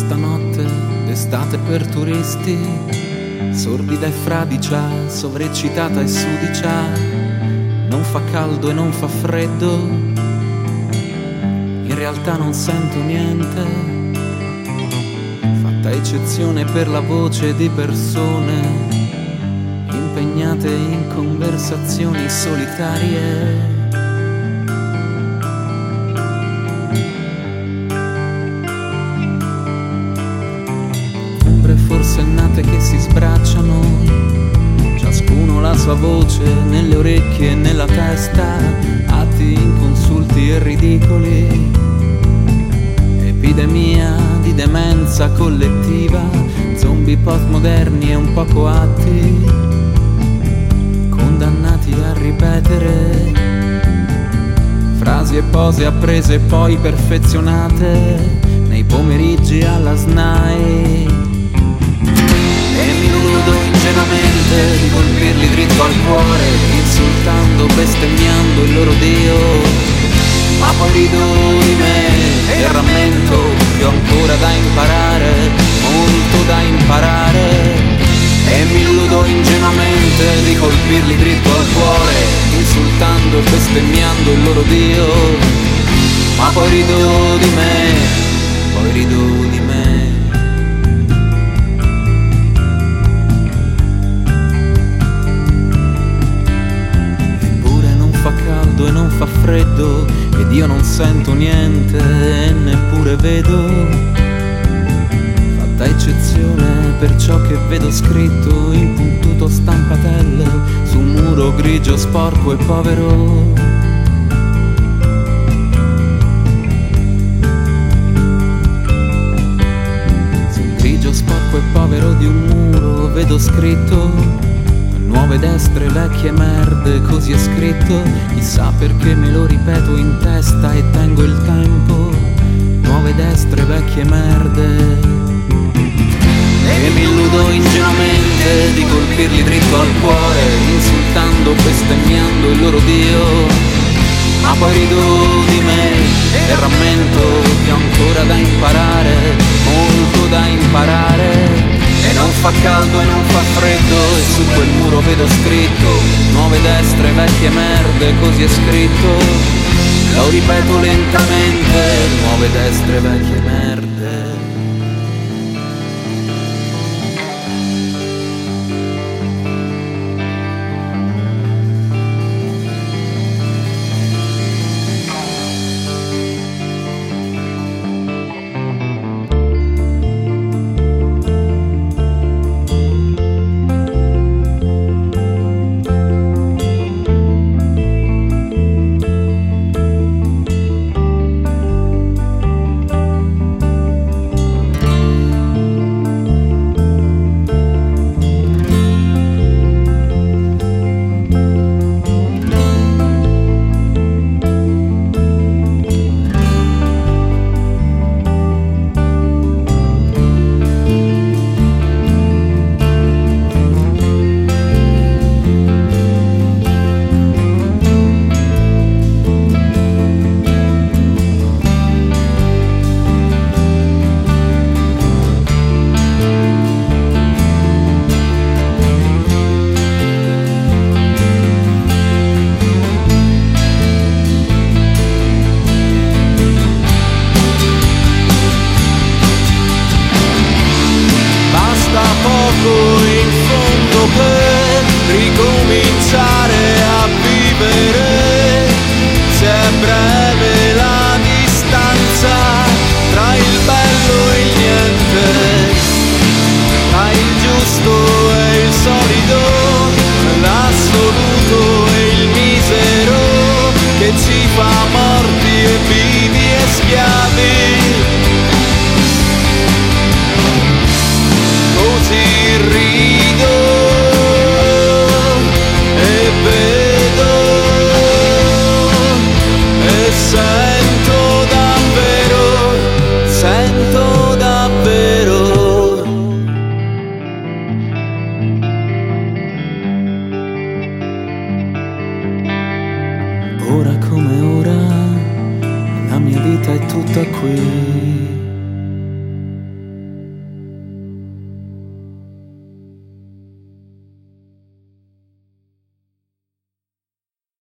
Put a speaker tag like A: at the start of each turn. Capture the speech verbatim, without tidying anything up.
A: questa notte d'estate per turisti, sordida e fradicia, sovreccitata e sudicia, non fa caldo e non fa freddo, in realtà non sento niente, fatta eccezione per la voce di persone impegnate in conversazioni solitarie. Forsennate che si sbracciano, ciascuno la sua voce nelle orecchie e nella testa, atti inconsulti e ridicoli, epidemia di demenza collettiva, zombie postmoderni e un po' coatti, condannati a ripetere frasi e pose apprese e poi perfezionate nei pomeriggi alla S N A I. E mi illudo ingenuamente di colpirli dritto al cuore, insultando, bestemmiando il loro Dio, ma poi rido di me e rammento che ho ancora da imparare, molto da imparare. E mi illudo ingenuamente di colpirli dritto al cuore, insultando, bestemmiando il loro Dio, ma poi rido di me, poi rido di me. E non fa freddo ed io non sento niente e neppure vedo, fatta eccezione per ciò che vedo scritto in puntuto stampatello su un muro grigio sporco e povero. Sul grigio sporco e povero di un muro vedo scritto: nuove destre, vecchie merde, così è scritto, chissà perché me lo ripeto in testa e tengo il tempo. Nuove destre, vecchie merde. E mi illudo ingenuamente di colpirli dritto al cuore, insultando, bestemmiando il loro Dio, ma poi rido di me e rammento che ho ancora da imparare, molto da imparare. E non fa caldo e non fa freddo e su quel muro vedo scritto: nuove destre, vecchie merde, così è scritto. Lo ripeto lentamente: nuove destre, vecchie merde. In fondo per ricominciare a vivere, se è breve la distanza tra il bello e il niente, tra il giusto e il solido, l'assoluto e il misero, che ci fa morti e vivi e schiavi. Rido e vedo e sento davvero, sento davvero. Ora come ora la mia vita è tutta qui.